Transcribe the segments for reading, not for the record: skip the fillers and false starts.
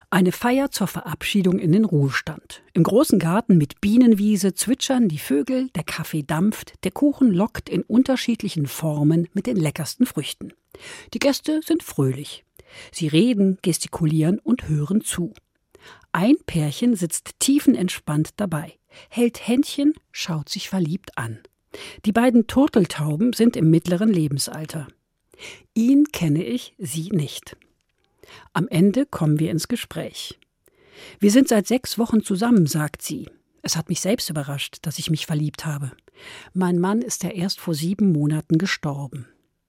Eine Feier zur Verabschiedung in den Ruhestand. Im großen Garten mit Bienenwiese zwitschern die Vögel, der Kaffee dampft, der Kuchen lockt in unterschiedlichen Formen mit den leckersten Früchten. Die Gäste sind fröhlich. Sie reden, gestikulieren und hören zu. Ein Pärchen sitzt tiefenentspannt dabei, hält Händchen, schaut sich verliebt an. Die beiden Turteltauben sind im mittleren Lebensalter. Ihn kenne ich, sie nicht. Am Ende kommen wir ins Gespräch. Wir sind seit 6 Wochen zusammen, sagt sie. Es hat mich selbst überrascht, dass ich mich verliebt habe. Mein Mann ist ja erst vor 7 Monaten gestorben.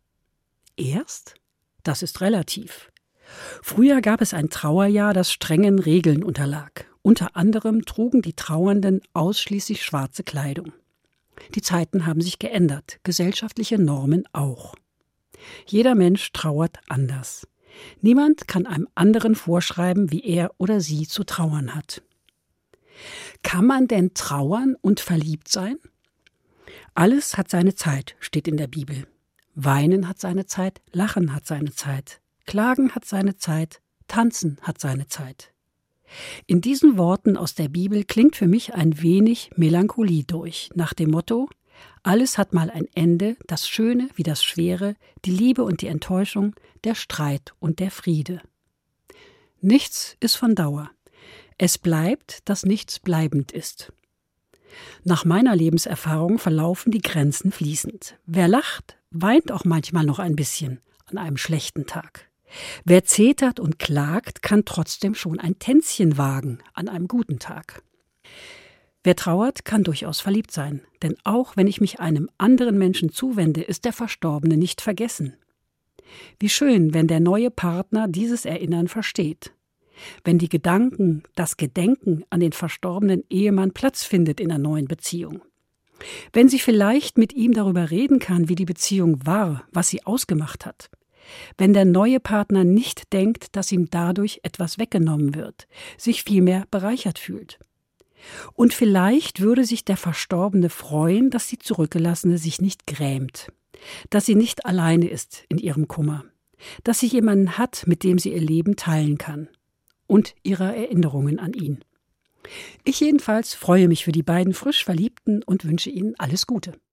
Erst? Das ist relativ. Früher gab es ein Trauerjahr, das strengen Regeln unterlag. Unter anderem trugen die Trauernden ausschließlich schwarze Kleidung. Die Zeiten haben sich geändert, gesellschaftliche Normen auch. Jeder Mensch trauert anders. Niemand kann einem anderen vorschreiben, wie er oder sie zu trauern hat. Kann man denn trauern und verliebt sein? Alles hat seine Zeit, steht in der Bibel. Weinen hat seine Zeit, Lachen hat seine Zeit, Klagen hat seine Zeit, Tanzen hat seine Zeit. In diesen Worten aus der Bibel klingt für mich ein wenig Melancholie durch, nach dem Motto: Alles hat mal ein Ende, das Schöne wie das Schwere, die Liebe und die Enttäuschung, der Streit und der Friede. Nichts ist von Dauer. Es bleibt, dass nichts bleibend ist. Nach meiner Lebenserfahrung verlaufen die Grenzen fließend. Wer lacht, weint auch manchmal noch ein bisschen an einem schlechten Tag. Wer zetert und klagt, kann trotzdem schon ein Tänzchen wagen an einem guten Tag. Wer trauert, kann durchaus verliebt sein, denn auch wenn ich mich einem anderen Menschen zuwende, ist der Verstorbene nicht vergessen. Wie schön, wenn der neue Partner dieses Erinnern versteht. Wenn die Gedanken, das Gedenken an den verstorbenen Ehemann Platz findet in einer neuen Beziehung. Wenn sie vielleicht mit ihm darüber reden kann, wie die Beziehung war, was sie ausgemacht hat. Wenn der neue Partner nicht denkt, dass ihm dadurch etwas weggenommen wird, sich vielmehr bereichert fühlt. Und vielleicht würde sich der Verstorbene freuen, dass die Zurückgelassene sich nicht grämt, dass sie nicht alleine ist in ihrem Kummer, dass sie jemanden hat, mit dem sie ihr Leben teilen kann und ihre Erinnerungen an ihn. Ich jedenfalls freue mich für die beiden frisch Verliebten und wünsche ihnen alles Gute.